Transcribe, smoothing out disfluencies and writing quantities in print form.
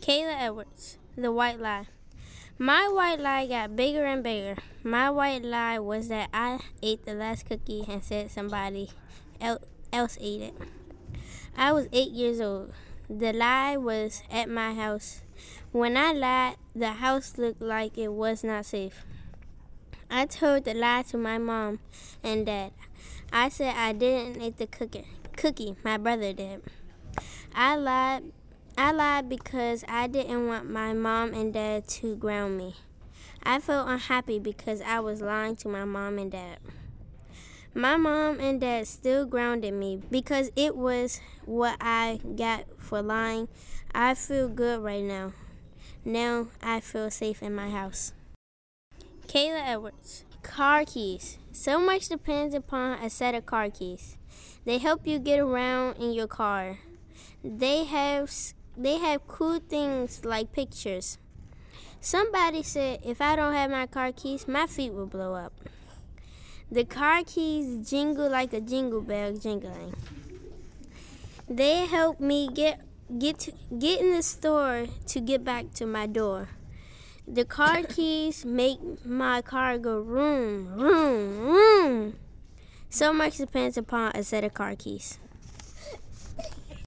Kayla Edwards, The White Lie. My white lie got bigger and bigger. My white lie was that I ate the last cookie and said somebody else ate it. I was 8 years old. The lie was at my house. When I lied, the house looked like it was not safe. I told the lie to my mom and dad. I said I didn't eat the cookie. My brother did. I lied because I didn't want my mom and dad to ground me. I felt unhappy because I was lying to my mom and dad. My mom and dad still grounded me because it was what I got for lying. I feel good right now. Now I feel safe in my house. Kayla Edwards. Car keys. So much depends upon a set of car keys. They help you get around in your car. They have cool things like pictures. Somebody said if I don't have my car keys, my feet will blow up. The car keys jingle like a jingle bell jingling. They help me get in the store to get back to my door. The car keys make my car go vroom, vroom, vroom. So much depends upon a set of car keys.